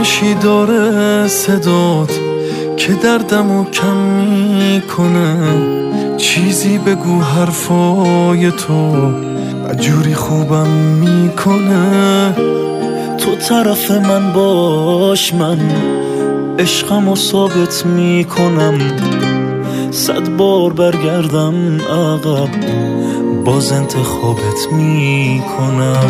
آرامشی داره صدات که دردمو کم میکنه. چیزی بگو حرفای تو جوری خوبم میکنه. تو طرف من باش، من عشقمو ثابت میکنم. 100 بار برگردم عقب باز انتخابت میکنم.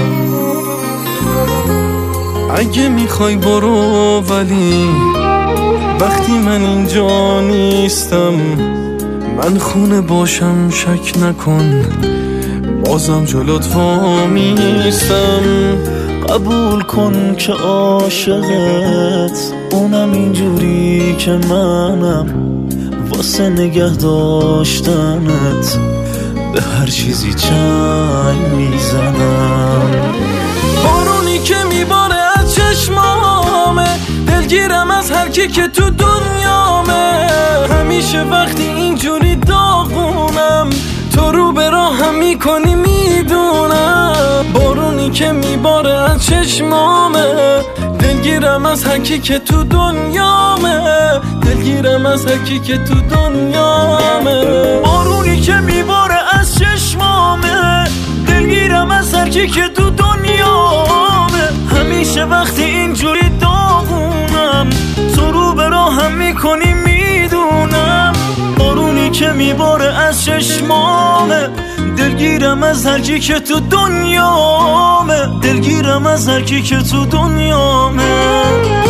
اگه میخوای برو، ولی وقتی من اینجا نیستم، من خونه باشم شک نکن، بازم جلوت وامیستم. قبول کن که عاشقت، اونم اینجوری که منم، واسه نگه داشتنت به هر چیزی چنگ میزنم. بارونی که میباره از چشمامه، دلگیرم از هر کی که تو دنیامه. همیشه وقتی اینجوری داغونم، تو رو به راهم میکنی میدونم. بارونی که میباره از چشمامه، دلگیرم از هر کی که تو دنیامه. دلگیرم از هر کی که تو دنیامه. بارونی که میباره از چشمامه، دلگیرم از هر کی که تو دنیامه. همیشه وقتی اینجوری داغونم، تو رو به راهم میکنی میدونم. بارونی که میباره از چشمامه، دلگیرم از هر کی که تو دنیامه. دلگیرم از هر کی که تو دنیامه.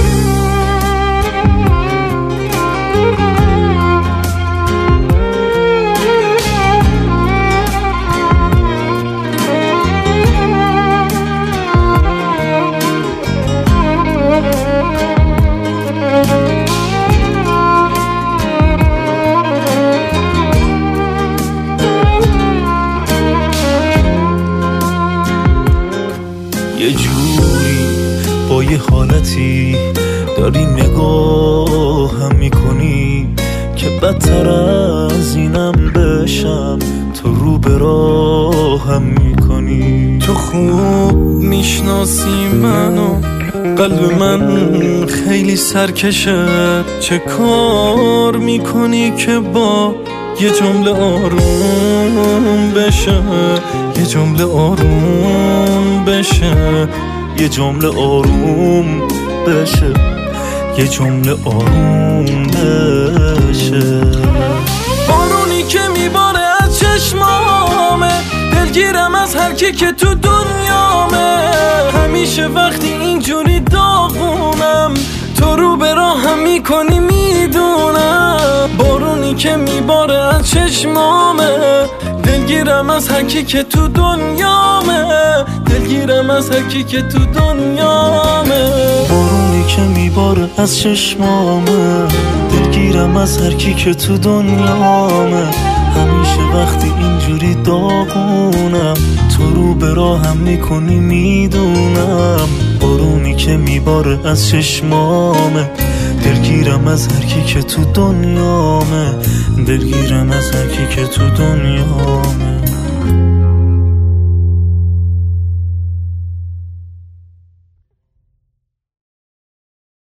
یه جوری با یه حالتی داری نگاهم میکنی که بدتر از اینم بشم، تو رو به راهم میکنی. تو خوب میشناسی منو، قلب من خیلی سرکشه. چه کار میکنی که با یه جمله آروم بشه، یه جمله آروم بشه، یه جمله آروم بشه، یه جمله آروم بشه. بارونی که میباره از چشمامه، دلگیرم از هر کی که تو دنیامه. همیشه وقتی اینجوری داغونم، تو رو به راهم میکنی میدونم. بارونی که میباره از چشمامه، دلگیرم از هر کی که تو دنیامه. دلگیرم از هر کی که تو دنیامه. بارونی که میباره از چشمامه، دلگیرم از هر کی که تو دنیامه. همیشه وقتی اینجوری داغونم، تو رو به راهم میکنی میدونم. بارونی که میباره از چشمامه، دلگیرم از هر کی که تو دنیامه. دلگیرم از هر کی که تو دنیامه.